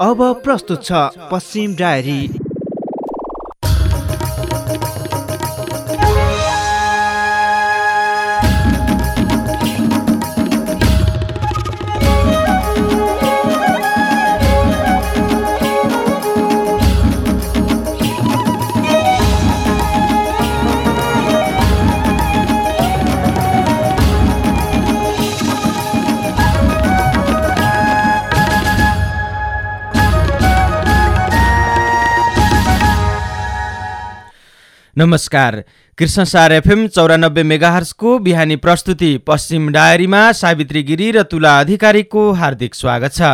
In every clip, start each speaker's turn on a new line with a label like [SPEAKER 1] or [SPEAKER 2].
[SPEAKER 1] अब प्रस्तुत छ पश्चिम डायरी। नमस्कार, कृष्णसार एफएम 94 मेगाहर्जको बिहानी प्रस्तुति पश्चिम डायरीमा सावित्री गिरी र तुला अधिकारीको हार्दिक स्वागत छ।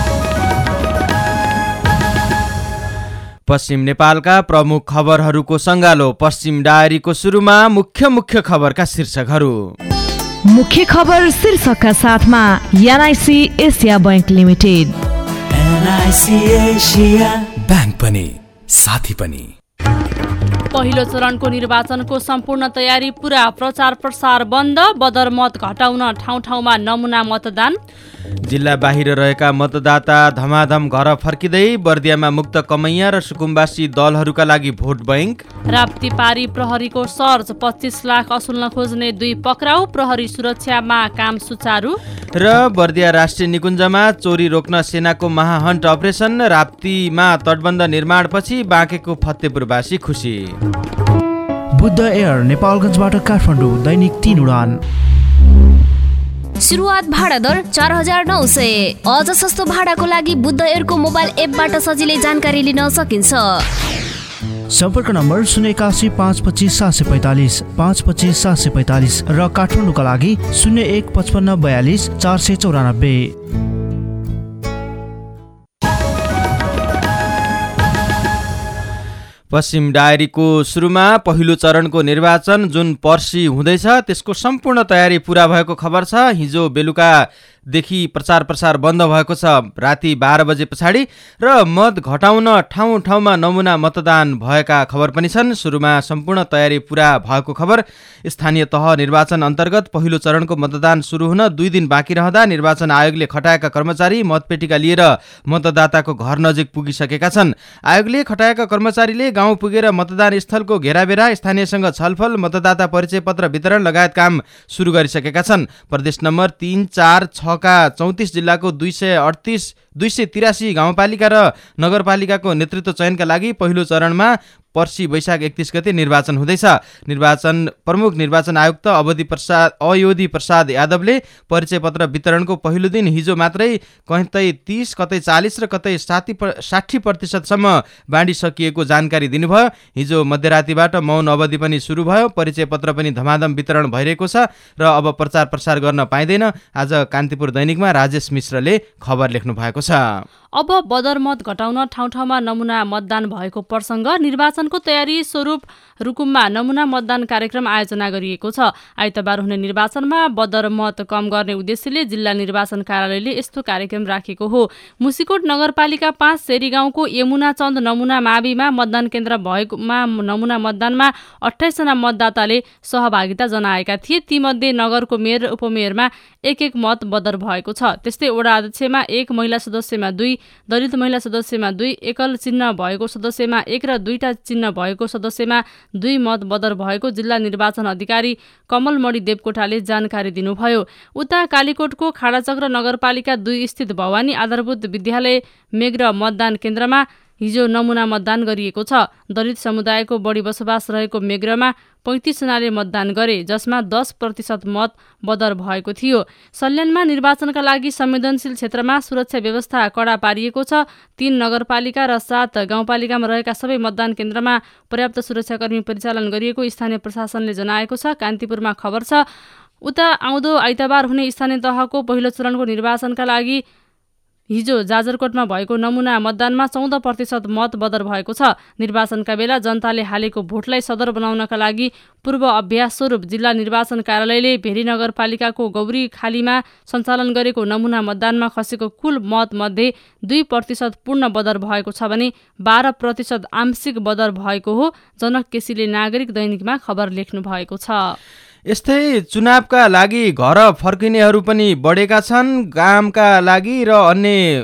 [SPEAKER 1] पश्चिम नेपालका प्रमुख खबरहरूको सङ्गालो पश्चिम डायरीको सुरुमा मुख्य खबरका शीर्षकहरू।
[SPEAKER 2] मुख्य खबर शीर्षकका साथमा NIC Asia bank limited.
[SPEAKER 3] NIC Asia bank पनि साथी पनि।
[SPEAKER 4] पहिलो चरणको निर्वाचनको सम्पूर्ण तयारी पूरा, प्रचार प्रसार बन्द, बदर मत घटाउन ठाउँ-ठाउँमा नमुना मतदान।
[SPEAKER 1] जिल्ला बाहिर रहेका मतदाता धमाधम घर फर्किँदै, बर्दियामा मुक्त कमैया र सुकुम्बासी दलहरूका लागि भोट बैंक।
[SPEAKER 4] राप्ती पारी प्रहरीको सर्च, 25 लाख असुल्न खोज्ने 2 पक्राउ, प्रहरी सुरक्षामा काम सुचारू।
[SPEAKER 1] र बर्दिया राष्ट्रिय निकुञ्जमा चोरी रोक्न सेनाको महाहन्ट अपरेसन, राप्तीमा तटबन्ध निर्माणपछि बाँकेको फतेपुरवासी खुसी।
[SPEAKER 5] बुद्ध एयर नेपालगञ्जबाट काठमाडौँ दैनिक 3 उडान।
[SPEAKER 6] सुरुवात भाडा दर 4900। अझ सस्तो भाडाको लागि बुद्ध एयरको मोबाइल एपबाट सजिलै जानकारी लिन सकिन्छ।
[SPEAKER 5] सम्पर्क नम्बर 081 525 745 525 745 र काठमाडौँका लागि 01 55 42 494।
[SPEAKER 1] पश्चिम डायरीको सुरुमा पहिलो चरणको निर्वाचन जुन पर्सि हुँदैछ त्यसको सम्पूर्ण तयारी पूरा भएको खबर छ। हिजो बेलुकादेखि प्रचार प्रसार बन्द भएको छ, राति 12 बजे पछाडि, र मत घटाउन ठाउँ-ठाउँमा नमुना मतदान भएका खबर पनि छन्। सुरुमा सम्पूर्ण तयारी पूरा भएको खबर। स्थानीय तह निर्वाचन अन्तर्गत पहिलो चरणको मतदान सुरु हुन 2 दिन बाँकी रहँदा निर्वाचन आयोगले खटाएका कर्मचारी मतपेटिका लिएर मतदाताको घर नजिक पुगिसकेका छन्। आयोगले खटाएका कर्मचारीले गाउँ पुगेर मतदान स्थलको घेराबेरा, स्थानीयसँग छलफल, मतदाता परिचय पत्र वितरण लगायत काम सुरु गरिसकेका छन्। प्रदेश नम्बर 3, 4, 6 का 34 जिल्लाको 283 गाउँपालिका र नगरपालिकाको नेतृत्व चयनका लागि पहिलो चरणमा पर्सि वैशाख 31 गते निर्वाचन हुँदैछ। प्रमुख निर्वाचन आयुक्त अयोधी प्रसाद यादवले परिचय पत्र वितरणको पहिलो दिन हिजो मात्रै कतै 30, कतै 40 र कतै 60% बाँडिसकिएको जानकारी दिनुभयो। हिजो मध्यरातिबाट मौन अवधि पनि सुरु भयो। परिचय पत्र पनि धमाधम वितरण भइरहेको छ र अब प्रचार प्रसार गर्न पाइँदैन। आज कान्तिपुर दैनिकमा राजेश मिश्रले खबर लेख्नु भएको छ।
[SPEAKER 4] अब बदर मत घटाउन ठाउँ-ठाउँमा नमुना मतदान भएको प्रसङ्ग। निर्वाचनको तयारी स्वरूप रुकुममा नमुना मतदान कार्यक्रम आयोजना गरिएको छ। आइतबार हुने निर्वाचनमा बदर मत कम गर्ने उद्देश्यले जिल्ला निर्वाचन कार्यालयले यस्तो कार्यक्रम राखेको हो। मुसिकोट नगरपालिका 5 सेरी गाउँको यमुना चन्द नमुना माविमा मतदान केन्द्र भएकोमा नमुना मतदानमा 28 जना मतदाताले सहभागिता जनाएका थिए। तीमध्ये नगरको मेयर र उपमेयरमा 1-1 मत बदर भएको छ। त्यस्तै वडा अध्यक्षमा 1, महिला सदस्यमा 2, दलित महिला सदस्यमा 2, एकल चिन्ह भएको सदस्यमा 1 र 2टा चिन्ह भएको सदस्यमा 2 मत बदर भएको जिल्ला निर्वाचन अधिकारी कमलमणि देवकोटाले जानकारी दिनुभयो। उता कालीकोटको खाडाचक्र नगरपालिका 2 स्थित भवानी आधारभूत विद्यालय मेग्र मतदान केन्द्रमा हिजो नमुना मतदान गरिएको छ। दलित समुदायको बढी बसोबास रहेको मेग्रमा 35 जनाले मतदान गरे, जसमा 10% मत बदर भएको थियो। सल्यानमा निर्वाचनका लागि संवेदनशील क्षेत्रमा सुरक्षा व्यवस्था कडा पारिएको छ। 3 नगरपालिका र 7 गाउँपालिकामा रहेका सबै मतदान केन्द्रमा पर्याप्त सुरक्षाकर्मी परिचालन गरिएको स्थानीय प्रशासनले जनाएको छ। कान्तिपुरमा खबर छ। उता आउँदो आइतबार हुने स्थानीय तहको पहिलो चरणको निर्वाचनका लागि हिजो जाजरकोटमा भएको नमुना मतदानमा 14% मत बदर भएको छ। निर्वाचनका बेला जनताले हालेको भोटलाई सदर बनाउनका लागि पूर्व अभ्यास स्वरूप जिल्ला निर्वाचन कार्यालयले भेरी नगरपालिकाको गौरी खालीमा सञ्चालन गरेको नमुना मतदानमा खसेको कुल मत मध्ये 2% पूर्ण बदर भएको छ भने 12% आंशिक बदर भएको हो। जनक केसीले नागरिक दैनिकमा खबर लेख्नु भएको छ।
[SPEAKER 1] यस्तै चुनावका लागि घर फर्किनेहरू पनि बढेका छन्। कामका लागि र अन्य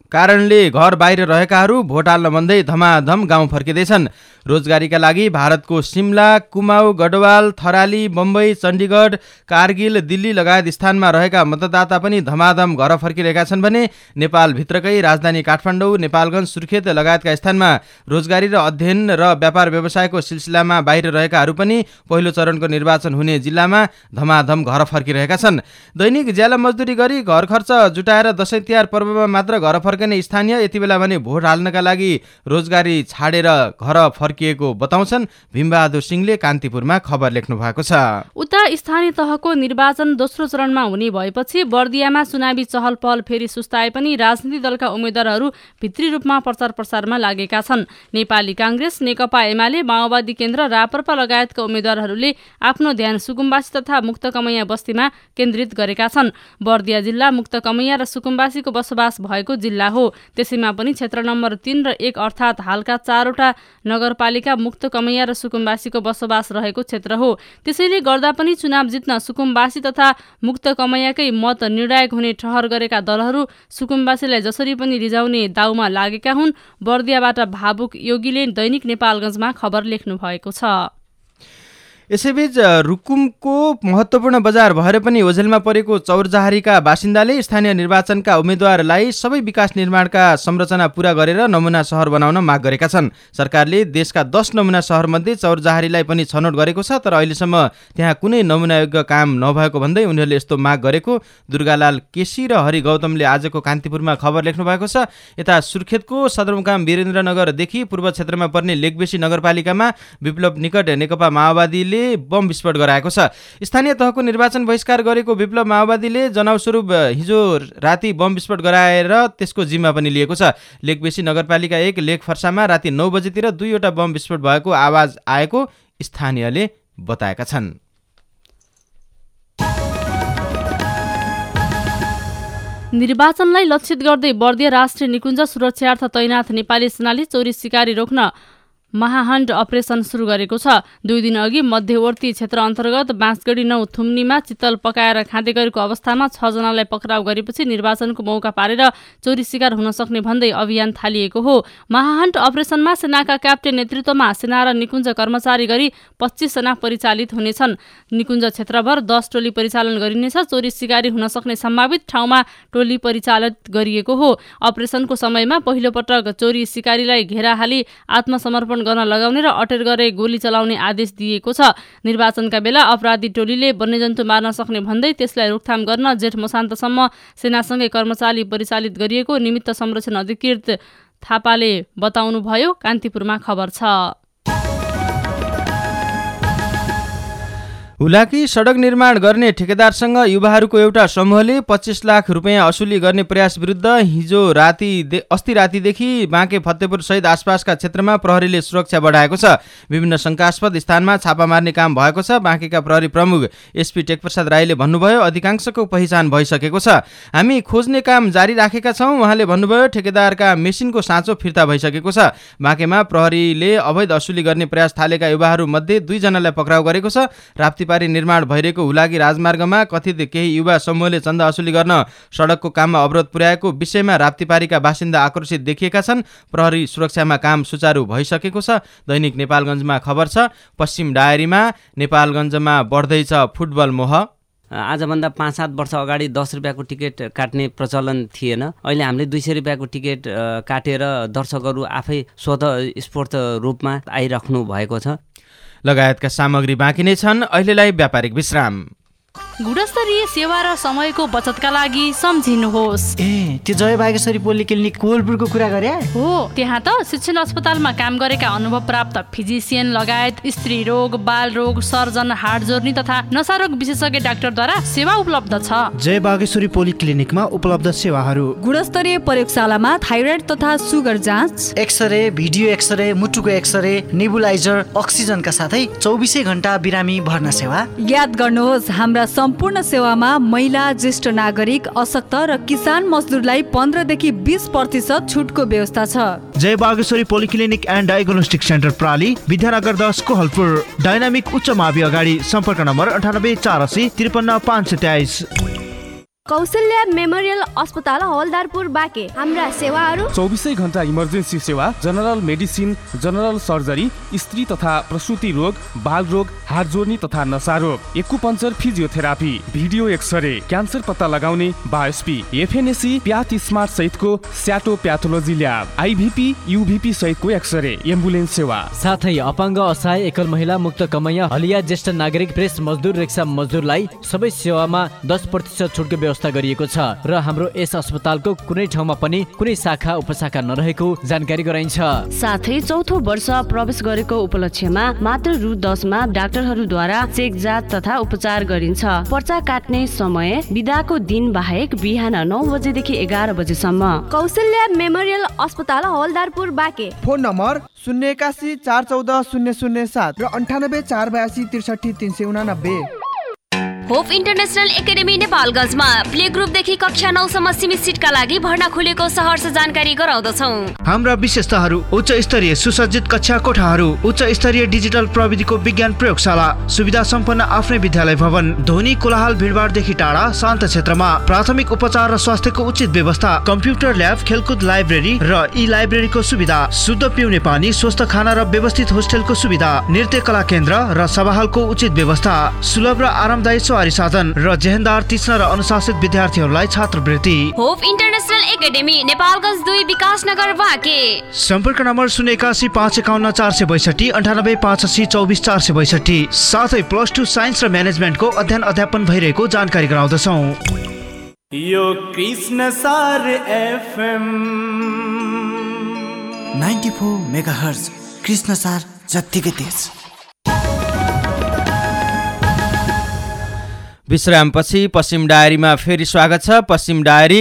[SPEAKER 1] कारणले घर बाहिर रहेकाहरू भोट हाल्न भन्दै धमाधम गाउँ फर्किँदैछन्। रोजगारीका लागि भारतको सिमला, कुमाऊ, गढवाल, थराली, बम्बई, चण्डीगढ, कारगिल, दिल्ली लगायत स्थानमा रहेका मतदाता पनि धमाधम घर फर्किरहेका छन् भने नेपालभित्रकै राजधानी काठमाडौँ, नेपालगञ्ज, सुर्खेत लगायतका स्थानमा रोजगारी र अध्ययन र व्यापार व्यवसायको सिलसिलामा बाहिर रहेकाहरू पनि पहिलो चरणको निर्वाचन हुने जिल्लामा धमाधम घर फर्किरहेका छन्। दैनिक ज्याला मजदुरी गरी घर खर्च जुटाएर दशैं तिहार पर्वमा मात्र घर फर्कने स्थानीय यति बेला भने भोट हाल्नका लागि रोजगारी छाडेर घर फर्किएको बताउँछन्। भीमबहादुर सिंहले कान्तिपुरमा खबर लेख्नु भएको छ।
[SPEAKER 4] उता स्थानीय तहको निर्वाचन दोस्रो चरणमा हुने भएपछि बर्दियामा चुनावी चहल पहल फेरि सुस्ताए पनि राजनीतिक दलका उम्मेद्वारहरू भित्री रूपमा प्रचार प्रसारमा लागेका छन्। नेपाली कांग्रेस, नेकपा एमाले, माओवादी केन्द्र, राप्रपा लगायतका उम्मेद्वारहरूले आफ्नो ध्यान सुकुम्बासी तथा मुक्तकमैया बस्तीमा केन्द्रित गरेका छन्। बर्दिया जिल्ला मुक्तकमैया र सुकुम्बासीको बसोबास भएको जिल्ला हो। त्यसैमा पनि क्षेत्र नम्बर 3 र 1 अर्थात् हालका 4वटा नगरपालिका मुक्तकमैया र सुकुम्बासीको बसोबास रहेको क्षेत्र हो। त्यसैले गर्दा पनि चुनाव जित्न सुकुम्बासी तथा मुक्तकमैयाकै मत निर्णायक हुने ठहर गरेका दलहरू सुकुम्बासीलाई जसरी पनि रिजाउने दाउमा लागेका हुन्। बर्दियाबाट भावुक योगीले दैनिक नेपालगञ्जमा खबर लेख्नु भएको छ।
[SPEAKER 1] यसैबीच रुकुमको महत्त्वपूर्ण बजार भएर पनि ओझेलमा परेको चौरजहारीका बासिन्दाले स्थानीय निर्वाचनका उम्मेद्वारलाई सबै विकास निर्माणका संरचना पूरा गरेर नमुना सहर बनाउन माग गरेका छन्। सरकारले देशका 10 नमुना सहरमध्ये चौरजहारीलाई पनि छनौट गरेको छ, तर अहिलेसम्म त्यहाँ कुनै नमुनायोग्य काम नभएको भन्दै उनीहरूले यस्तो माग गरेको दुर्गालाल केसी र हरि गौतमले आजको कान्तिपुरमा खबर लेख्नु भएको छ। यता सुर्खेतको सदरमुकाम वीरेन्द्रनगरदेखि पूर्व क्षेत्रमा पर्ने लेकबेसी नगरपालिकामा विप्लव निकट नेकपा माओवादीले बम विस्फोट गराएको छ। स्थानीय तहको निर्वाचन बहिष्कार गरेको विप्लव माओवादीले जनाउ स्वरूप हिजो राति बम विस्फोट गराएर त्यसको जिम्मा पनि लिएको छ। लेकबेसी नगरपालिका 1 लेक फर्सामा राति 9 बजेतिर 2वटा बम विस्फोट भएको आवाज आएको स्थानीयले बताएका छन्।
[SPEAKER 4] निर्वाचनलाई लक्षित गर्दै बर्दिया राष्ट्रिय निकुञ्ज सुरक्षार्थ तैनाथ नेपाली सेनाले चोरी सिकारी रोक्न महाहण्ड अपरेसन सुरु गरेको छ। 2 दिन अघि मध्यवर्ती क्षेत्र अन्तर्गत बाँसगढी 9 थुम्नीमा चित्तल पकाएर खाँदै गरेको अवस्थामा 6 जनालाई पक्राउ गरेपछि निर्वाचनको मौका पारेर चोरी शिकार हुन सक्ने भन्दै अभियान थालिएको हो। महाहण्ड अपरेसनमा सेनाका क्याप्टेन नेतृत्वमा सेना र निकुञ्ज कर्मचारी गरी 25 जना परिचालित हुनेछन्। निकुञ्ज क्षेत्रभर 10 टोली परिचालन गरिनेछ। चोरी सिकारी हुन सक्ने सम्भावित ठाउँमा टोली परिचालित गरिएको हो। अपरेसनको समयमा पहिलो पटक चोरी सिकारीलाई घेरा हाली आत्मसमर्पण गर्न लगाउने र अटेर गरे गोली चलाउने आदेश दिएको छ। निर्वाचनका बेला अपराधी टोलीले वन्यजन्तु मार्न सक्ने भन्दै त्यसलाई रोकथाम गर्न जेठ मसान्तसम्म सेनासँगै कर्मचारी परिचालित गरिएको निमित्त संरक्षण अधिकृत थापाले बताउनुभयो। कान्तिपुरमा खबर छ।
[SPEAKER 1] हुलाकी सडक निर्माण गर्ने ठेकेदारसँग युवाहरूको एउटा समूहले 25 लाख रुपियाँ असुली गर्ने प्रयास विरुद्ध अस्ति रातिदेखि बाँके फतेपुर सहित आसपासका क्षेत्रमा प्रहरीले सुरक्षा बढाएको छ। विभिन्न शंकास्पद स्थानमा छापा मार्ने काम भएको छ। बाँकेका प्रहरी प्रमुख एसपी टेकप्रसाद राईले भन्नुभयो, अधिकांशको पहिचान भइसकेको छ। हामी खोज्ने काम जारी राखेका छौँ। उहाँले भन्नुभयो, ठेकेदारका मेसिनको साँचो फिर्ता भइसकेको छ। बाँकेमा प्रहरीले अवैध असुली गर्ने प्रयास थालेका युवाहरू मध्ये 2 जनालाई पक्राउ गरेको छ। राप्तीपारी निर्माण भइरहेको हुलाकी राजमार्गमा कथित केही युवा समूहले चन्दा असुली गर्न सडकको काममा अवरोध पुर्याएको विषयमा राप्तीपारीका बासिन्दा आक्रोशित देखिएका छन्। प्रहरी सुरक्षामा काम सुचारू भइसकेको छ। दैनिक नेपालगञ्जमा खबर छ। पश्चिम डायरीमा नेपालगञ्जमा बढ्दैछ फुटबल मोह।
[SPEAKER 7] आजभन्दा 5-7 वर्ष अगाडि 10 रुपियाँको टिकट काट्ने प्रचलन थिएन। अहिले हामीले 200 रुपियाँको टिकट काटेर दर्शकहरू आफै स्वतः स्पोर्ट रूपमा आइराख्नु भएको छ।
[SPEAKER 1] लगायतका सामग्री बाँकी नै छन्। अहिलेलाई व्यापारिक विश्राम।
[SPEAKER 4] गुणस्तरीय सेवा र समयको बचतका लागि सम्झिनुहोस्।
[SPEAKER 5] त्यो जय बागेश्वरी पोलिक्लिनिक कोलपुरको कुरा गरे
[SPEAKER 4] हो। त्यहाँ त शिक्षण अस्पतालमा काम गरेका अनुभव प्राप्त फिजिसियन लगायत स्त्री रोग, बाल रोग, सर्जन, हाड जोर्नी तथा नसारोग विशेषज्ञ डाक्टरद्वारा सेवा उपलब्ध छ।
[SPEAKER 5] जय बागेश्वरी पोलिक्लिनिकमा उपलब्ध सेवाहरू:
[SPEAKER 2] गुणस्तरीय प्रयोगशालामा थाइरोइड तथा सुगर जाँच,
[SPEAKER 8] एक्सरे, भिडियो एक्सरे, मुटुको एक्सरे, नेबुलाइजर, अक्सिजनका साथै 24 घण्टा बिरामी भर्ना सेवा।
[SPEAKER 2] याद गर्नुहोस्, हाम्रा सम्पूर्ण सेवामा महिला, ज्येष्ठ नागरिक, अशक्त र किसान मजदुरलाई 15 देखि 20% छुटको व्यवस्था छ।
[SPEAKER 5] Jai Bageshwari polyclinic and diagnostic centre प्राली, विद्यानगर 10 कोहलपुर। डायनामिक उच्च मावि अगाडि। सम्पर्क नम्बर 98 480 53 523।
[SPEAKER 9] कौशल्या मेमोरियल अस्पताल हवलदारपुर बाँके। हाम्रा सेवाहरू
[SPEAKER 10] 24 घण्टा इमर्जेन्सी सेवा, जनरल मेडिसिन, जनरल सर्जरी, स्त्री तथा प्रसुति रोग, बाल रोग, हात जोड्ने तथा नशा रोग, acupuncture, physiotherapy, video x-ray, cancer पत्ता लगाउने, बायोस्पी, एफएनएसी, प्याथ स्मार्ट सहितको स्याटो प्याथोलोजी ल्याब, आइभिपी, युभिपी सहितको एक्सरे, एम्बुलेन्स सेवा,
[SPEAKER 11] साथै अपाङ्ग, असहाय, एकल महिला, मुक्त कमैया, हलिया, ज्येष्ठ नागरिक, प्रेस मजदुर, रिक्सा मजदुरलाई सबै सेवामा 10% छुटको व्यवस्था गरिएको छ र हाम्रो यस अस्पतालको कुनै ठाउँमा पनि कुनै शाखा उपशाखा नरहेको जानकारी गराइन्छ।
[SPEAKER 12] साथै चौथो वर्ष प्रवेश गरेको उपलक्ष्यमा मात्र रु 10 मा डाक्टरहरूद्वारा चेक जाँच तथा उपचार गरिन्छ। पर्चा काट्ने समय बिदाको दिन बाहेक बिहान 9 बजेदेखि 11 बजेसम्म।
[SPEAKER 9] कौशल्या मेमोरियल अस्पताल हवलदारपुर बाँके।
[SPEAKER 13] फोन नम्बर 081 414 007 र 98 482 63 389।
[SPEAKER 6] होप इन्टरनेसनल एकाडेमी नेपालगञ्जमा प्ले ग्रुपदेखि कक्षा 9 सम्म सीमित सिटका लागि भर्ना खुलेको सहर्ष जानकारी गराउँदछौँ।
[SPEAKER 8] हाम्रा विशेषताहरू: उच्च स्तरीय सुसज्जित कक्षा कोठाहरू, उच्च स्तरीय डिजिटल प्रविधिको विज्ञान प्रयोगशाला, सुविधा सम्पन्न आफ्नै विद्यालय भवन, ध्वनि कोलाहल भिडभाडदेखि टाढा शान्त क्षेत्रमा, प्राथमिक उपचार र स्वास्थ्यको उचित व्यवस्था, कम्प्युटर ल्याब, खेलकुद लाइब्रेरी र ई लाइब्रेरीको सुविधा, शुद्ध पिउने पानी, स्वस्थ खाना र व्यवस्थित होस्टेलको सुविधा, नृत्य कला केन्द्र र सभाहालको उचित व्यवस्था, सुलभ र आरामदायी सवारी साधन र जेहेन्दार, तीक्ष्ण र अनुशासित विद्यार्थीहरूलाई छात्रवृत्ति।
[SPEAKER 6] Hope international academy Nepalgunj 2 Bikashnagar Banke.
[SPEAKER 8] सम्पर्क नम्बर 081 551 462 98 85 24 462। साथै +2 साइन्स र म्यानेजमेन्टको अध्ययन अध्यापन भइरहेको जानकारी गराउँदछौँ।
[SPEAKER 3] यो कृष्ण सार एफएम
[SPEAKER 14] 94 मेगाहर्ज, कृष्ण सार जत्तिकै तेज।
[SPEAKER 1] विश्रामपछि पश्चिम डायरीमा फेरि स्वागत छ। पश्चिम डायरी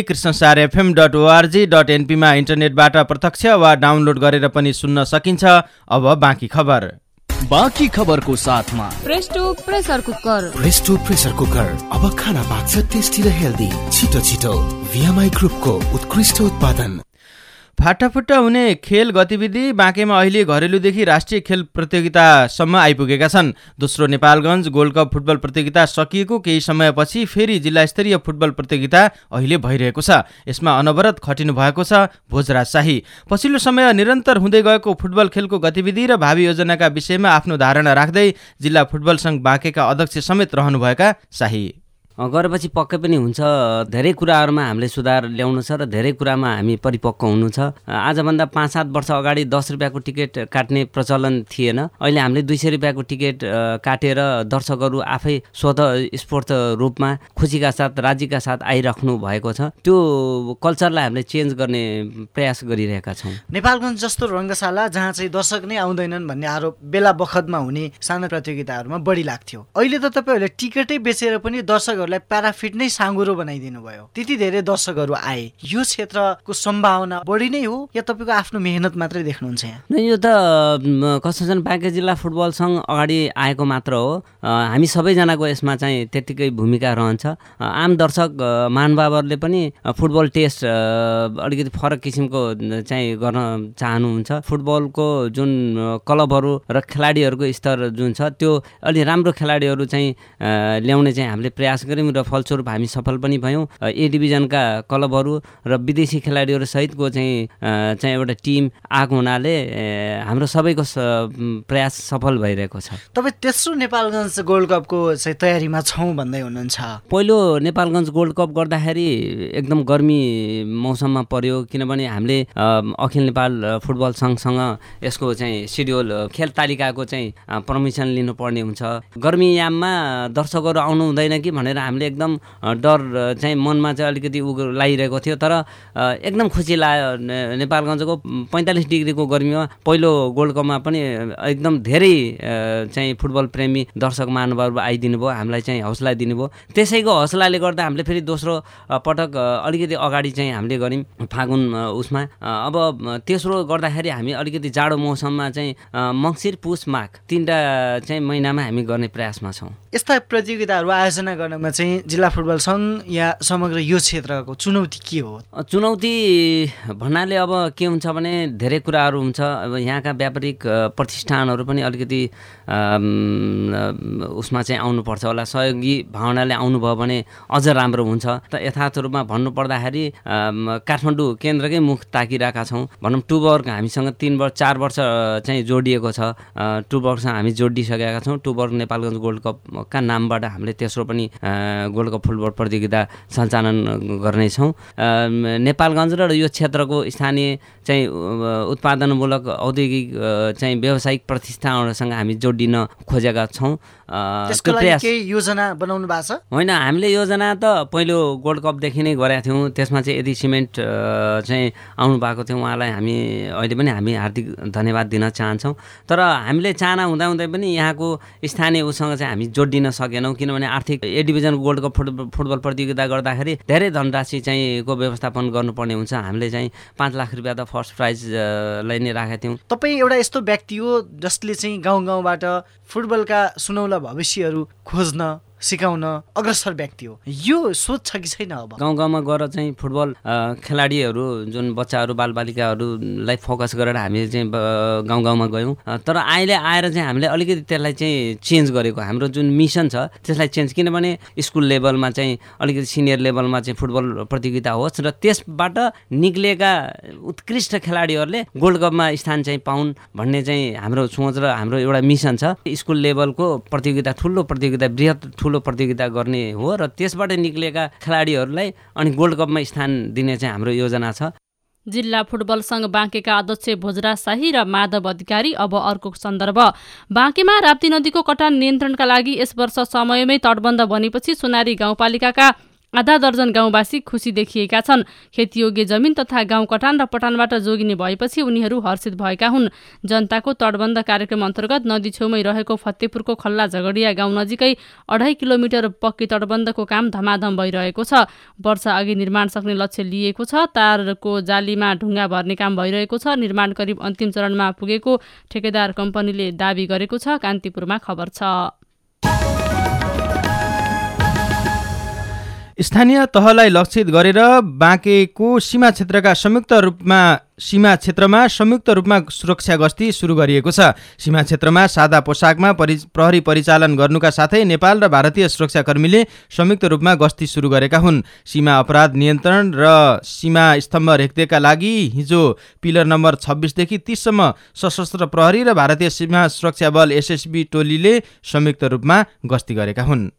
[SPEAKER 1] krishnasarfm.org.np मा इन्टरनेटबाट प्रत्यक्ष वा डाउनलोड गरेर पनि सुन्न सकिन्छ। अब बाँकी खबर।
[SPEAKER 3] बाँकी खबरको साथमा
[SPEAKER 15] presto pressure cooker.
[SPEAKER 3] Presto pressure cooker अब खाना पाक्छ टेस्टी र हेल्दी। छिटो छिटो VMI ग्रुपको उत्कृष्ट उत्पादन।
[SPEAKER 1] फाटाफुट्टा हुने खेल गतिविधि बाँकेमा अहिले घरेलुदेखि राष्ट्रिय खेल प्रतियोगितासम्म आइपुगेका छन्। दोस्रो नेपालगञ्ज गोल्ड कप फुटबल प्रतियोगिता सकिएको केही समयपछि फेरि जिल्ला स्तरीय फुटबल प्रतियोगिता अहिले भइरहेको छ। यसमा अनवरत खटिनु भएको छ भोजराज शाही। पछिल्लो समय निरन्तर हुँदै गएको फुटबल खेलको गतिविधि र भावी योजनाका विषयमा आफ्नो धारणा राख्दै जिल्ला फुटबल सङ्घ बाँकेका अध्यक्ष समेत रहनुभएका शाही
[SPEAKER 7] गरेपछि पक्कै पनि हुन्छ। धेरै कुराहरूमा हामीले सुधार ल्याउनु छ र धेरै कुरामा हामी परिपक्व हुनु छ। आजभन्दा 5-7 वर्ष अगाडि 10 रुपियाँको टिकट काट्ने प्रचलन थिएन। अहिले हामीले 200 रुपियाँको टिकट काटेर दर्शकहरू आफै स्वतः स्फूर्त रूपमा खुसीका साथ राज्यका साथ आइराख्नु भएको छ। त्यो कल्चरलाई हामीले चेन्ज गर्ने प्रयास गरिरहेका छौँ।
[SPEAKER 8] नेपालगञ्ज जस्तो रङ्गशाला जहाँ चाहिँ दर्शक नै आउँदैनन् भन्ने आरोप बेला बखतमा हुने साना प्रतियोगिताहरूमा बढी लाग्थ्यो। अहिले त तपाईँहरूले टिकटै बेचेर पनि दर्शक प्याराफिट नै साँगुरो बनाइदिनु भयो। त्यति धेरै दर्शकहरू आए। यो क्षेत्रको सम्भावना बढी नै हो या तपाईँको आफ्नो मेहनत मात्रै देख्नुहुन्छ यहाँ?
[SPEAKER 7] यो त कस्तो छन्, बाँके जिल्ला फुटबल सङ्घ अगाडि आएको मात्र हो। हामी सबैजनाको यसमा चाहिँ त्यत्तिकै भूमिका रहन्छ। आम दर्शक महानुभावहरूले पनि फुटबल टेस्ट अलिकति फरक किसिमको चाहिँ गर्न चाहनुहुन्छ। फुटबलको जुन क्लबहरू र खेलाडीहरूको स्तर जुन छ त्यो अलि राम्रो खेलाडीहरू चाहिँ ल्याउने चाहिँ हामीले प्रयास गऱ्यौँ र फलस्वरूप हामी सफल पनि भयौँ। ए डिभिजनका क्लबहरू र विदेशी खेलाडीहरू सहितको चाहिँ एउटा टिम आएको हुनाले हाम्रो सबैको प्रयास सफल भइरहेको छ।
[SPEAKER 8] तपाईँ तेस्रो नेपालगञ्ज गोल्ड कपको चाहिँ तयारीमा छौँ भन्दै हुनुहुन्छ।
[SPEAKER 7] पहिलो नेपालगञ्ज गोल्ड कप गर्दाखेरि एकदम गर्मी मौसममा पर्यो, किनभने हामीले अखिल नेपाल फुटबल सङ्घसँग यसको चाहिँ सिड्युल खेल तालिकाको चाहिँ पर्मिसन लिनुपर्ने हुन्छ। गर्मी याममा दर्शकहरू आउनु हुँदैन कि भनेर हामीले एकदम डर चाहिँ मनमा चाहिँ अलिकति लागिरहेको थियो। तर एकदम खुसी लाग्यो। नेपालगञ्जको 45 डिग्रीको गर्मीमा पहिलो गोल्ड कपमा पनि एकदम धेरै चाहिँ फुटबल प्रेमी दर्शक महानुभावहरू आइदिनु भयो, हामीलाई चाहिँ हौसला दिनुभयो। त्यसैको हौसलाले गर्दा हामीले फेरि दोस्रो पटक अलिकति अगाडि चाहिँ हामीले गऱ्यौँ फागुन उसमा। अब तेस्रो गर्दाखेरि हामी अलिकति जाडो मौसममा चाहिँ मङ्सिर पुस माघ 3टा चाहिँ महिनामा हामी गर्ने प्रयासमा छौँ।
[SPEAKER 16] यस्ता प्रतियोगिताहरू आयोजना गर्नमा चाहिँ जिल्ला फुटबल सङ्घ या समग्र यो क्षेत्रको चुनौती के हो?
[SPEAKER 7] चुनौती भन्नाले अब के हुन्छ भने धेरै कुराहरू हुन्छ। अब यहाँका व्यापारिक प्रतिष्ठानहरू पनि अलिकति उसमा चाहिँ आउनुपर्छ होला, सहयोगी भावनाले आउनुभयो भने अझ राम्रो हुन्छ। त यथार्थ रूपमा भन्नुपर्दाखेरि काठमाडौँ केन्द्रकै मुख ताकिरहेका छौँ। भनौँ टुबर्ग हामीसँग 3-4 वर्ष चाहिँ जोडिएको छ। टुबर्गसँग हामी जोडिसकेका छौँ। टुबर्ग नेपालगञ्ज गोल्ड कपका नामबाट हामीले तेस्रो पनि गोल्ड कप फुटबल प्रतियोगिता सञ्चालन गर्नेछौँ। नेपालगञ्ज र यो क्षेत्रको स्थानीय चाहिँ उत्पादनमूलक औद्योगिक चाहिँ व्यावसायिक प्रतिष्ठानहरूसँग हामी जोडिन खोजेका छौँ।
[SPEAKER 16] त्यसको लागि केही योजना बनाउनु भएको छ?
[SPEAKER 7] होइन, हामीले योजना त पहिलो गोल्ड कपदेखि नै गरेका थियौँ। त्यसमा चाहिँ यदि सिमेन्ट चाहिँ आउनु भएको थियो, उहाँलाई अहिले पनि हामी हार्दिक धन्यवाद दिन चाहन्छौँ। तर हामीले चाहना हुँदाहुँदै पनि यहाँको स्थानीय उसँग चाहिँ हामी जोडिन सकेनौँ, किनभने आर्थिक A division gold cup football प्रतियोगिता गर्दाखेरि धेरै धनराशि चाहिँ को व्यवस्थापन गर्नुपर्ने हुन्छ। हामीले चाहिँ 5 लाख रुपियाँ त फर्स्ट प्राइजलाई नै राखेका थियौँ।
[SPEAKER 16] तपाईँ एउटा यस्तो व्यक्ति हो जसले चाहिँ गाउँबाट फुटबलका सुनौला भविष्यहरू खोज्न सिकाउन अग्रसर व्यक्ति हो। यो सोच छ कि छैन? अब
[SPEAKER 7] गाउँमा गएर चाहिँ फुटबल खेलाडीहरू जुन बच्चाहरू बालबालिकाहरूलाई फोकस गरेर हामी चाहिँ गाउँमा गयौँ। तर अहिले आएर चाहिँ हामीले अलिकति त्यसलाई चाहिँ चेन्ज गरेको, हाम्रो जुन मिसन छ त्यसलाई चेन्ज, किनभने स्कुल लेभलमा चाहिँ अलिकति सिनियर लेभलमा चाहिँ फुटबल प्रतियोगिता होस् र त्यसबाट निक्लेका उत्कृष्ट खेलाडीहरूले गोल्ड कपमा स्थान चाहिँ पाउन् भन्ने चाहिँ हाम्रो सोच र हाम्रो एउटा मिसन छ। स्कुल लेभलको प्रतियोगिता ठुलो प्रतियोगिता, बृहत ठुलो प्रतियोगिता गर्ने हो र त्यसबाट निक्लेका खेलाडीहरूलाई अनि गोल्ड कपमा स्थान दिने चाहिँ हाम्रो योजना छ।
[SPEAKER 4] जिल्ला फुटबल सङ्घ बाँकेका अध्यक्ष भोजराज शाही र माधव अधिकारी। अब अर्को सन्दर्भ, बाँकेमा राप्ती नदीको कटान नियन्त्रणका लागि यस वर्ष समयमै तटबन्ध बनेपछि सोनारी गाउँपालिकाका आधा दर्जन गाउँवासी खुसी देखिएका छन्। खेतीयोग्य जमिन तथा गाउँ कटान र पटानबाट जोगिने भएपछि उनीहरू हर्षित भएका हुन्। जनताको तटबन्ध कार्यक्रम अन्तर्गत नदी छेउमै रहेको फतेपुरको खल्ला झगडिया गाउँ नजिकै 2.5 किलोमिटर पक्की तटबन्धको काम धमाधम भइरहेको छ। वर्ष अघि निर्माण सक्ने लक्ष्य लिएको छ। तारको जालीमा ढुङ्गा भर्ने काम भइरहेको छ। निर्माण करिब अन्तिम चरणमा पुगेको ठेकेदार कम्पनीले दाबी गरेको छ। कान्तिपुरमा खबर छ।
[SPEAKER 1] स्थानीय तहलाई लक्षित गरेर बाँकेको सीमा क्षेत्रमा संयुक्त रूपमा सुरक्षा गस्ती सुरु गरिएको छ। सीमा क्षेत्रमा सादा पोसाकमा प्रहरी परिचालन गर्नुका साथै नेपाल र भारतीय सुरक्षाकर्मीले संयुक्त रूपमा गस्ती सुरु गरेका हुन्। सीमा अपराध नियन्त्रण र सीमा स्तम्भ रेखदेखका लागि हिजो पिलर नम्बर 26 देखि 30 सम्म सशस्त्र प्रहरी र भारतीय सीमा सुरक्षा बल एसएसबी टोलीले संयुक्त रूपमा गस्ती गरेका हुन्।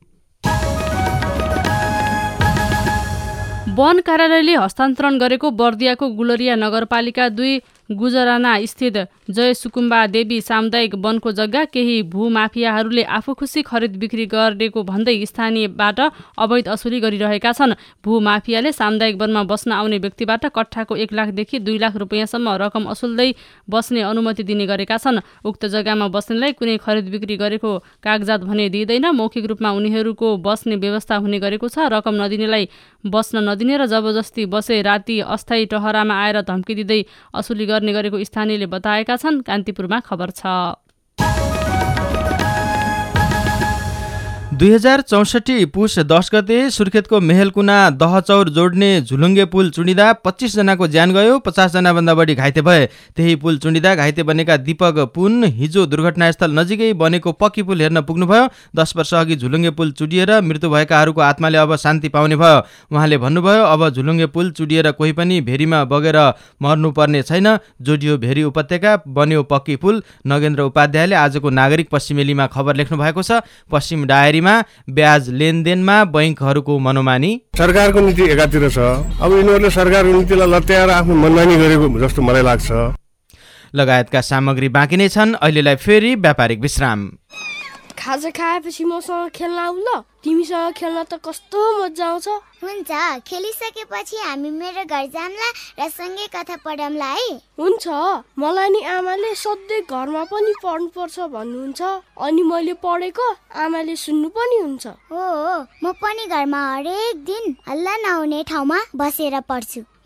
[SPEAKER 4] वन कार्यालयले हस्तान्तरण गरेको बर्दियाको गुलरिया नगरपालिका 2 गुजराना स्थित जय सुकुम्बा देवी सामुदायिक वनको जग्गा केही भूमाफियाहरूले आफू खुसी खरिद बिक्री गरेको भन्दै स्थानीयबाट अवैध असुली गरिरहेका छन्। भूमाफियाले सामुदायिक वनमा बस्न आउने व्यक्तिबाट कट्ठाको 1 लाखदेखि 2 लाख रुपियाँसम्म रकम असुल्दै बस्ने अनुमति दिने गरेका छन्। उक्त जग्गामा बस्नेलाई कुनै खरिद बिक्री गरेको कागजात भने दिइँदैन। मौखिक रूपमा उनीहरूको बस्ने व्यवस्था हुने गरेको छ। रकम नदिनेलाई बस्न नदिने र जबरजस्ती बसे राति अस्थायी टहरामा आएर धम्की दिँदै असुली गर्ने गरेको स्थानीयले बताएका छन्। कान्तिपुरमा खबर छ।
[SPEAKER 1] 2064 पुष 10 गते सुर्खेतको मेहेलकुना दहचौर जोड्ने झुलुङ्गे पुल चुडिँदा 25 जनाको ज्यान गयो, 50 जनाभन्दा बढी घाइते भए। त्यही पुल चुडिँदा घाइते बनेका दीपक पुन हिजो दुर्घटनास्थल नजिकै बनेको पक्की पुल हेर्न पुग्नुभयो। 10 वर्ष अघि झुलुङ्गे पुल चुडिएर मृत्यु भएकाहरूको आत्माले अब शान्ति पाउने भयो। उहाँले भन्नुभयो, अब झुलुङ्गे पुल चुडिएर कोही पनि भेरीमा बगेर मर्नुपर्ने छैन। जोडियो भेरी उपत्यका, बन्यो पक्की पुल। नगेन्द्र उपाध्यायले आजको नागरिक पश्चिमेलीमा खबर लेख्नु भएको छ। पश्चिम डायरीमा ब्याज लेनदेनमा बैंकहरूको मनोमानी।
[SPEAKER 17] सरकारको नीति एकातिर छ, अब यिनीहरूले सरकारको नीतिलाई लत्याएर आफ्नो मनमानी गरेको जस्तो मलाई लाग्छ।
[SPEAKER 1] लगायतका सामग्री बाँकी नै छन्। अहिलेलाई फेरि व्यापारिक विश्राम।
[SPEAKER 18] खाजा खाएपछि मसँग खेल्न आऊ ल। तिमीसँग खेल्न त कस्तो मजा आउँछ।
[SPEAKER 19] हुन्छ, खेलिसकेपछि हामी मेरो घर जाम्ला र सँगै कथा पढौँला है।
[SPEAKER 18] हुन्छ, मलाई नि आमाले सधैँ घरमा पनि पढ्नु पर्छ भन्नुहुन्छ, अनि मैले पढेको आमाले सुन्नु पनि हुन्छ।
[SPEAKER 19] हो, म पनि घरमा हरेक दिन हल्ला नहुने ठाउँमा बसेर पढ्छु।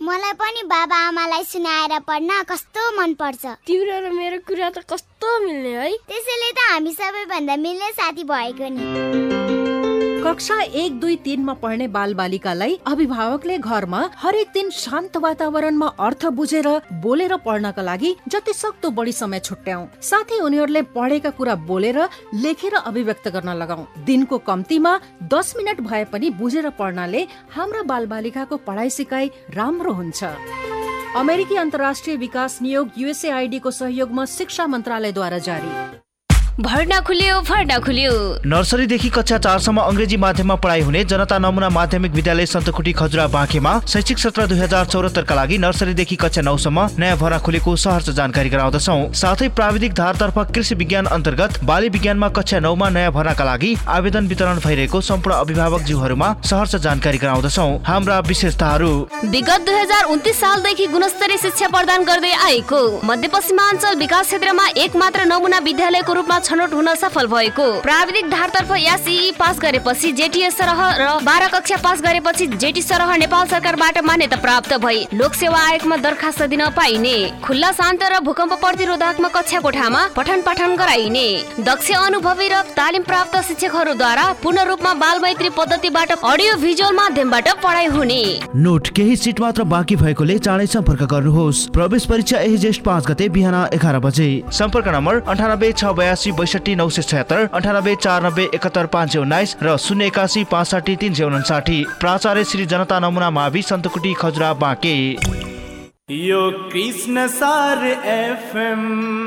[SPEAKER 19] मलाई पनि बाबा आमालाई सुनाएर पढ्न कस्तो मन पर्छ।
[SPEAKER 18] तिम्रो र मेरो कुरा त कस्तो मिल्ने है।
[SPEAKER 19] त्यसैले त हामी सबैभन्दा मिल्ने साथी भएको नि।
[SPEAKER 20] कक्षा 1, 2, 3 मा पढ्ने बालबालिकालाई अभिभावकले घरमा हरेक दिन शान्त वातावरणमा अर्थ बुझेर बोलेर पढ्नका लागि जति सक्दो बढी समय छुट्याऊ। साथै उनीहरूले पढेका कुरा बोलेर लेखेर अभिव्यक्त गर्न लगाऊ। दिनको कम्तीमा 10 मिनट भए पनि बुझेर पढ्नाले हाम्रा बालबालिकाको पढाइ सिकाइ राम्रो हुन्छ। अमेरिकी अन्तर्राष्ट्रिय विकास नियोग USAID को सहयोगमा शिक्षा मन्त्रालयद्वारा जारी।
[SPEAKER 6] भर्ना खुल्यो।
[SPEAKER 8] नर्सरीदेखि कक्षा 4 सम्म अंग्रेजी माध्यममा पढाइ हुने जनता नमुना माध्यमिक विद्यालय सन्तकुटी खजुरा बाँकेमा शैक्षिक सत्र 2074 का लागि नर्सरीदेखि कक्षा 9 सम्म नयाँ भर्ना खुलेको सहर्ष जानकारी गराउँदछौँ। साथै प्राविधिक धारतर्फ कृषि विज्ञान अन्तर्गत बाली विज्ञानमा कक्षा 9 मा नयाँ भर्नाका लागि आवेदन वितरण भइरहेको सम्पूर्ण अभिभावकज्यूहरूमा सहर्ष जानकारी गराउँदछौँ। हाम्रा विशेषताहरू:
[SPEAKER 6] विगत 2029 सालदेखि गुणस्तरीय शिक्षा प्रदान गर्दै आएको मध्यपश्चिमाञ्चल विकास क्षेत्रमा एक मात्र नमुना विद्यालयको रूपमा छनौट हुन सफल भएको, प्राविधिक धारतर्फ एसई पास गरेपछि जेटीएस सरह र 12 कक्षा पास गरेपछि जेटी सरह नेपाल सरकारबाट मान्यता प्राप्त भई लोकसेवा आयोगमा दरखास्त दिन पाइने, खुल्ला शान्त र भूकम्प प्रतिरोधात्मक कक्षा कोठामा पठन पाठन गराइने, दक्ष अनुभवी र तालिम प्राप्त शिक्षकहरूद्वारा पूर्ण रूपमा बालमैत्री पद्धतिबाट अडियो भिजुअल माध्यमबाट पढाइ हुने।
[SPEAKER 8] नोट: केही सिट मात्र बाँकी भएकोले चाँडै सम्पर्क गर्नुहोस्। प्रवेश परीक्षा यही जेष्ठ 5 गते बिहान 11 बजे। सम्पर्क नम्बर 98 682 62 976, 98 490 71 519 र 081 65 359। प्राचार्य श्री जनता नमुना मावि सन्तकुटी खजुरा बाँके।
[SPEAKER 21] यो कृष्ण सार FM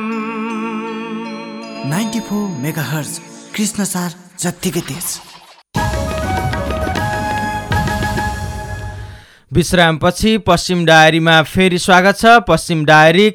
[SPEAKER 14] 94 मेगाहर्ज कृष्ण सार जत्तिकै तेज।
[SPEAKER 1] विश्रामपछि पश्चिम डायरीमा फेरि स्वागत छ। पश्चिम डायरी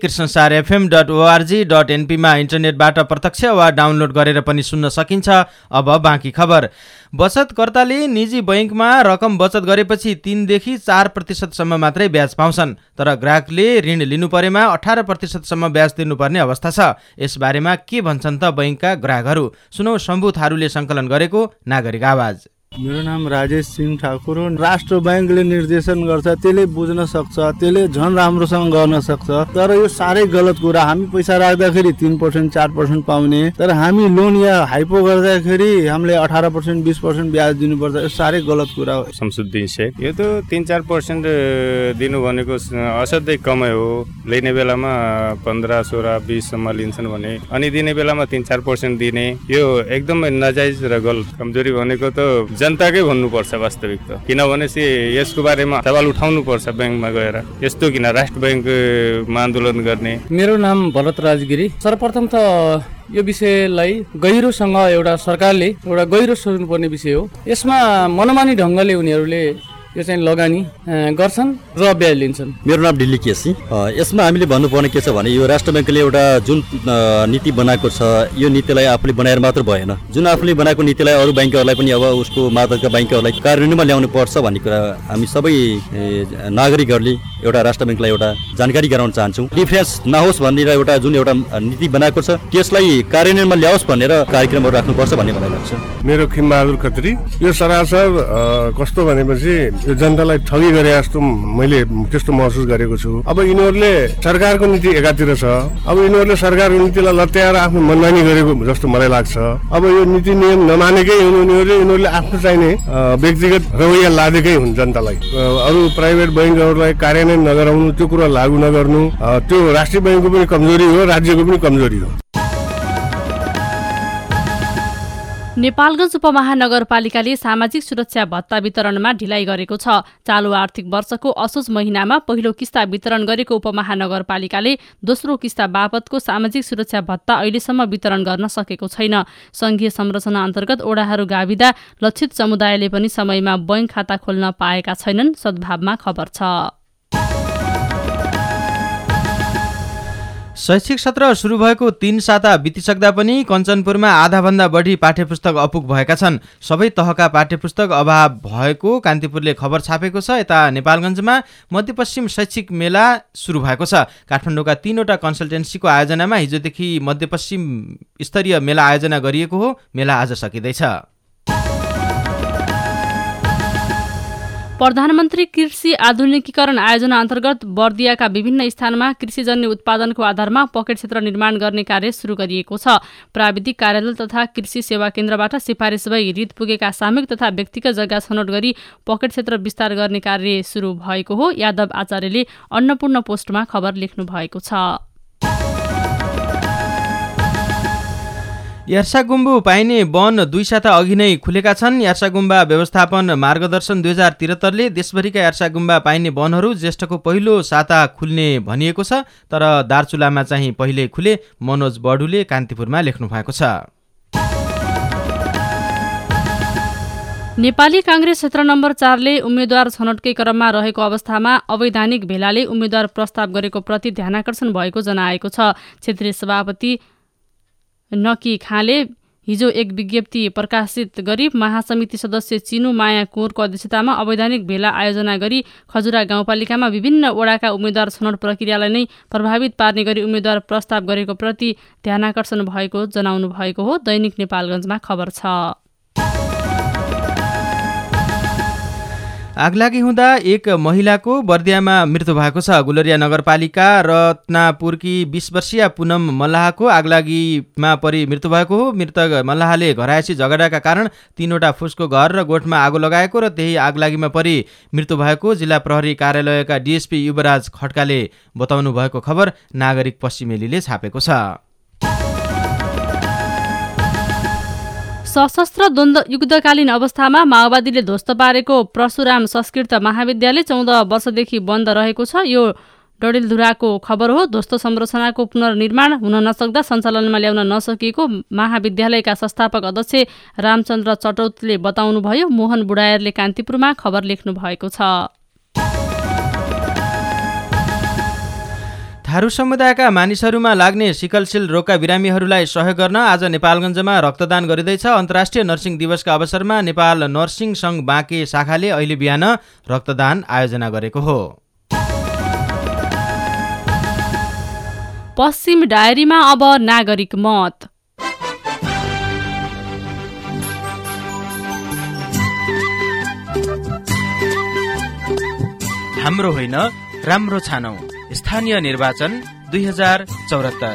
[SPEAKER 1] krishnasarfm.org.np मा इन्टरनेटबाट प्रत्यक्ष वा डाउनलोड गरेर पनि सुन्न सकिन्छ। अब बाँकी खबर। बचतकर्ताले निजी बैंकमा रकम बचत गरेपछि 3 देखि 4% सम्म मात्रै ब्याज पाउँछन्, तर ग्राहकले ऋण लिनु परेमा 18% सम्म ब्याज तिर्नुपर्ने अवस्था छ। यसबारेमा के भन्छन् त बैंकका ग्राहकहरू? सुनौ शम्भु थारूले सङ्कलन गरेको नागरिक आवाज।
[SPEAKER 22] मेरो नाम राजेश सिंह ठाकुर हो। राष्ट्र बैंकले निर्देशन गर्छ, त्यसले बुझ्न सक्छ, त्यसले झन् राम्रोसँग गर्न सक्छ। तर यो साह्रै गलत कुरा। हामी पैसा राख्दाखेरि 3% 4% पाउने, तर हामी लोन या हाइपो गर्दाखेरि हामीले 18% 20% ब्याज दिनुपर्छ। यो साह्रै गलत कुरा हो।
[SPEAKER 23] शमसुद्दिन शेख, यो त 3-4% दिनु भनेको असाध्यै कमै हो। लिने बेलामा 15, 16, 20 सम्म लिन्छन् भने, अनि दिने बेलामा 3-4% दिने, यो एकदमै नाजायज र गलत। कमजोरी भनेको त जनताकै भन्नुपर्छ वास्तविक त, किनभने यसको बारेमा सवाल उठाउनु पर्छ बैंकमा गएर। यस्तो किन राष्ट्र बैंकमा आन्दोलन गर्ने?
[SPEAKER 24] मेरो नाम भरत राजगिरी। सर्वप्रथम त यो विषयलाई गहिरोसँग एउटा सरकारले एउटा गहिरो सोच्नुपर्ने विषय हो। यसमा मनमानी ढङ्गले उनीहरूले यो चाहिँ लगानी गर्छन् र ब्याज लिन्छन्।
[SPEAKER 25] मेरो नाम दिल्ली केसी। यसमा हामीले भन्नुपर्ने के छ भने, यो राष्ट्र बैंकले एउटा जुन नीति बनाएको छ, यो नीतिलाई आफूले बनाएर मात्र भएन। जुन आफूले बनाएको नीतिलाई अरू बैंकहरूलाई पनि अब उसको मार्फतका बैंकहरूलाई कार्यान्वयनमा ल्याउनु पर्छ भन्ने कुरा हामी सबै नागरिकहरूले एउटा राष्ट्र बैंकलाई एउटा जानकारी गराउन चाहन्छौँ। डिफरेन्स नहोस् भनेर एउटा जुन एउटा नीति बनाएको छ त्यसलाई कार्यान्वयनमा ल्याओस् भनेर कार्यक्रमहरू राख्नुपर्छ भन्ने मलाई लाग्छ।
[SPEAKER 17] मेरो खिमबहादुर खत्री। यो सरासर कस्तो भनेपछि यो जनतालाई ठगी गरे जस्तो मैले त्यस्तो महसुस गरेको छु। अब यिनीहरूले सरकारको नीति एकातिर छ, अब यिनीहरूले सरकारको नीतिलाई लत्याएर आफ्नो मनमानी गरेको जस्तो मलाई लाग्छ। अब यो नीति नियम नमानेकै यिनीहरूले आफ्नो चाहिने व्यक्तिगत रवैया लादेकै हुन् जनतालाई। अरू प्राइभेट बैंकहरूलाई कार्यान्वयन नगराउनु, त्यो कुरा लागू नगर्नु, त्यो राष्ट्रिय बैंकको पनि कमजोरी हो, राज्यको पनि कमजोरी हो।
[SPEAKER 4] नेपालगञ्ज उपमहानगरपालिकाले सामाजिक सुरक्षा भत्ता वितरणमा ढिलाइ गरेको छ। चालु आर्थिक वर्षको असोज महिनामा पहिलो किस्ता वितरण गरेको उपमहानगरपालिकाले दोस्रो किस्ता बापतको सामाजिक सुरक्षा भत्ता अहिलेसम्म वितरण गर्न सकेको छैन। संघीय संरचना अन्तर्गत ओडाहरू गाविदा लक्षित समुदायले पनि समयमा बैंक खाता खोल्न पाएका छैनन्। सद्भावमा खबर छ।
[SPEAKER 1] शैक्षिक सत्र सुरु भएको 3 साता बितिसक्दा पनि कञ्चनपुरमा आधाभन्दा बढी पाठ्यपुस्तक अपुग भएका छन्। सबै तहका पाठ्यपुस्तक अभाव भएको कान्तिपुरले खबर छापेको छ। यता नेपालगञ्जमा मध्यपश्चिम शैक्षिक मेला सुरु भएको छ। काठमाडौँका 3वटा कन्सल्टेन्सीको आयोजनामा हिजोदेखि मध्यपश्चिम स्तरीय मेला आयोजना गरिएको हो। मेला आज सकिँदैछ।
[SPEAKER 4] प्रधानमन्त्री कृषि आधुनिकीकरण आयोजना अन्तर्गत बर्दियाका विभिन्न स्थानमा कृषिजन्य उत्पादनको आधारमा पकेट क्षेत्र निर्माण गर्ने कार्य सुरु गरिएको छ। प्राविधिक कार्यालय तथा कृषि सेवा केन्द्रबाट सिफारिस भई रिट पुगेका सामूहिक तथा व्यक्तिगत जग्गा छनौट गरी पकेट क्षेत्र विस्तार गर्ने कार्य सुरु भएको हो। यादव आचार्यले अन्नपूर्ण पोस्टमा खबर लेख्नु भएको छ।
[SPEAKER 1] यार्सागुम्बु पाइने वन 2 साता अघि नै खुलेका छन्। यार्सागुम्बा व्यवस्थापन मार्गदर्शन 2073ले देशभरिका यार्सागुम्बा पाइने वनहरू ज्येष्ठको पहिलो साता खुल्ने भनिएको छ, तर दार्चुलामा चाहिँ पहिले खुले। मनोज बडुले कान्तिपुरमा लेख्नु भएको छ।
[SPEAKER 4] नेपाली कांग्रेस क्षेत्र नम्बर 4ले उम्मेद्वार छनौटकै क्रममा रहेको अवस्थामा अवैधानिक भेलाले उम्मेद्वार प्रस्ताव गरेको प्रति ध्यानाकर्षण भएको जनाएको छ। क्षेत्रीय सभापति नकी खाँले हिजो एक विज्ञप्ति प्रकाशित गरी महासमिति सदस्य चिनु माया कोरको अध्यक्षतामा अवैधानिक भेला आयोजना गरी खजुरा गाउँपालिकामा विभिन्न वडाका उम्मेद्वार छनौट प्रक्रियालाई नै प्रभावित पार्ने गरी उम्मेद्वार प्रस्ताव गरेको प्रति ध्यानाकर्षण भएको जनाउनु भएको हो। दैनिक नेपालगञ्जमा खबर छ।
[SPEAKER 1] आगलागी हुँदा एक महिलाको बर्दियामा मृत्यु भएको छ। गुलरिया नगरपालिका रत्नापुरकी 20 वर्षीय पुनम मल्लाहको आगलागीमा परि मृत्यु भएको हो। मृतक मल्लाहले घरायसी झगडाका कारण 3वटा फुसको घर र गोठमा आगो लगाएको र त्यही आगलागीमा परि मृत्यु भएको जिल्ला प्रहरी कार्यालयका डिएसपी युवराज खड्काले बताउनु भएको खबर नागरिक पश्चिमेलीले छापेको छ।
[SPEAKER 4] सशस्त्र द्वन्द्व युद्धकालीन अवस्थामा माओवादीले ध्वस्त पारेको परशुराम संस्कृत महाविद्यालय 14 वर्षदेखि बन्द रहेको छ। यो डडेलधुराको खबर हो। ध्वस्त संरचनाको पुनर्निर्माण हुन नसक्दा सञ्चालनमा ल्याउन नसकिएको महाविद्यालयका संस्थापक अध्यक्ष रामचन्द्र चटौतले बताउनुभयो। मोहन बुढायरले कान्तिपुरमा खबर लेख्नु भएको छ।
[SPEAKER 1] थारू समुदायका मानिसहरूमा लाग्ने सिकलसेल रोगका बिरामीहरूलाई सहयोग गर्न आज नेपालगञ्जमा रक्तदान गरिँदैछ। अन्तर्राष्ट्रिय नर्सिङ दिवसका अवसरमा नेपाल नर्सिङ सङ्घ बाँके शाखाले अहिले बिहान रक्तदान आयोजना गरेको हो।
[SPEAKER 4] पश्चिम डायरीमा अब नागरिक मत।
[SPEAKER 1] हाम्रो होइन राम्रो छानौ स्थानीय निर्वाचन 2074।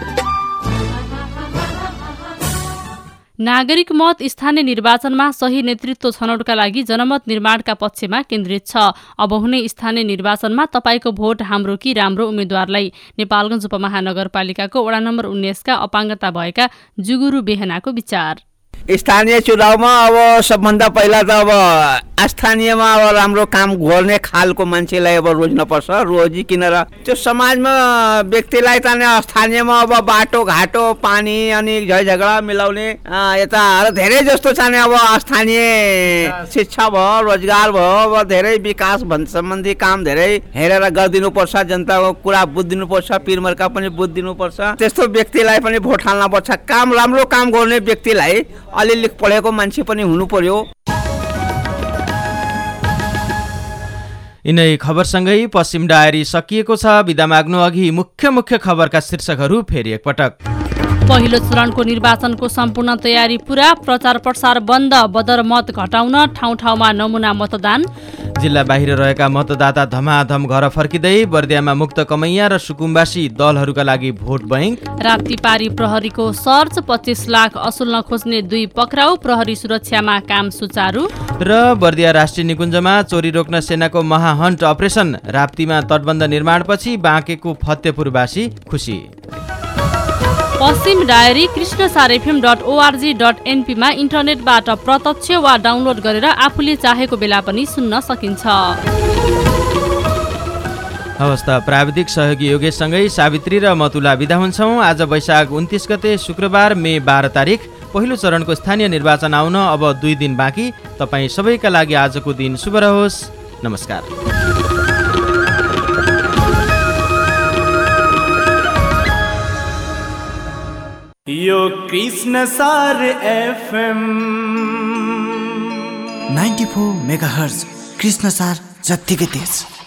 [SPEAKER 4] नागरिक मत स्थानीय निर्वाचनमा सही नेतृत्व छनौटका लागि जनमत निर्माणका पक्षमा केन्द्रित छ। अब हुने स्थानीय निर्वाचनमा तपाईको भोट हाम्रो कि राम्रो उम्मेद्वारलाई। नेपालगञ्ज उपमहानगरपालिकाको वडा नम्बर 19 का अपाङ्गता भएका जुगुरु बेहनाको विचार।
[SPEAKER 2] स्थानीय चुनावमा अब सबभन्दा पहिला त अब स्थानीयमा अब राम्रो काम गर्ने खालको मान्छेलाई अब रोज्नुपर्छ। रोजी किनेर त्यो समाजमा व्यक्तिलाई त स्थानीयमा अब बाटो घाटो पानी अनि झगडा मिलाउने यता धेरै जस्तो छ नि। अब स्थानीय शिक्षा भयो रोजगार भयो अब धेरै विकास सम्बन्धी काम धेरै हेरेर गरिदिनुपर्छ। जनताको कुरा बुझिदिनुपर्छ, पिरमर्का पनि बुझिदिनुपर्छ। त्यस्तो व्यक्तिलाई पनि भोट हाल्नुपर्छ। काम राम्रो काम गर्ने व्यक्तिलाई अलिअलि पढेको मान्छे पनि हुनु पर्यो।
[SPEAKER 1] यिनै खबरसँगै पश्चिम डायरी सकिएको छ। बिदा माग्नु अघि मुख्य खबरका शीर्षकहरू फेरि एकपटक।
[SPEAKER 4] पहिलो चरणको निर्वाचनको सम्पूर्ण तयारी पूरा, प्रचार प्रसार बन्द, बदर मत घटाउन ठाउँ ठाउँमा नमुना मतदान।
[SPEAKER 1] जिल्ला बाहिर रहेका मतदाता धमाधम घर फर्किँदै, बर्दियामा मुक्त कमैया र सुकुम्बासी दलहरूका लागि भोट बैंक।
[SPEAKER 4] राप्तीपारी प्रहरीको सर्च, 25 लाख असुल नखोज्ने 2 पक्राउ, प्रहरी सुरक्षामा काम सुचारू।
[SPEAKER 1] र बर्दिया राष्ट्रिय निकुञ्जमा चोरी रोक्न सेनाको महाहन्ट अपरेसन, राप्तीमा तटबन्ध निर्माणपछि बाँकेको फतेपुरवासी खुसी।
[SPEAKER 4] पश्चिम डायरी कृष्णसारfm.org.np मा इन्टरनेटबाट प्रत्यक्ष वा डाउनलोड गरेर आफूले चाहेको बेला पनि सुन्न सकिन्छ।
[SPEAKER 1] हवस् त, प्राविधिक सहयोगी योगेशसँगै सावित्री र मतुला बिदा हुन्छौँ। आज वैशाख 29 गते शुक्रबार मे 12 तारिक। पहिलो चरणको स्थानीय निर्वाचन आउन अब 2 दिन बाँकी। तपाईँ सबैका लागि आजको दिन शुभ रहोस्। नमस्कार।
[SPEAKER 21] यो कृष्ण सार FM
[SPEAKER 14] 94 मेगाहर्ज कृष्ण सार जत्तिकै तेज।